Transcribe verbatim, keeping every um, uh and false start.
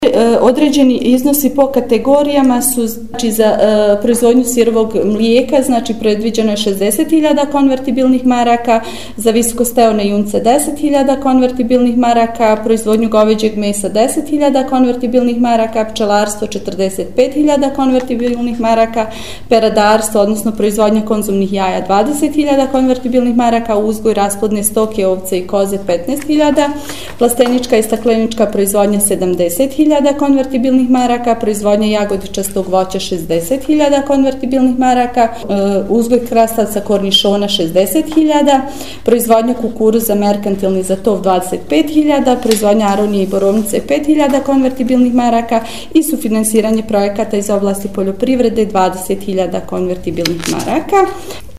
Određeni iznosi po kategorijama su znači za e, proizvodnju sirovog mlijeka, znači predviđeno je šezdeset hiljada konvertibilnih maraka, za visokosteone junce deset hiljada konvertibilnih maraka, proizvodnju goveđeg mesa deset hiljada konvertibilnih maraka, pčelarstvo četrdeset pet hiljada konvertibilnih maraka, peradarstvo, odnosno proizvodnja konzumnih jaja dvadeset hiljada konvertibilnih maraka, uzgoj rasplodne stoke, ovce i koze petnaest hiljada, plastenička i staklenička proizvodnja sedamdeset hiljada konvertibilnih maraka, proizvodnja jagodičastog voća šezdeset hiljada konvertibilnih maraka, uzgoj krastavca kornišona šezdeset hiljada, proizvodnja kukuruza merkantilni za tov dvadeset pet hiljada, proizvodnja aronije i borovnice pet hiljada konvertibilnih maraka i sufinansiranje projekata iz oblasti poljoprivrede dvadeset hiljada konvertibilnih maraka.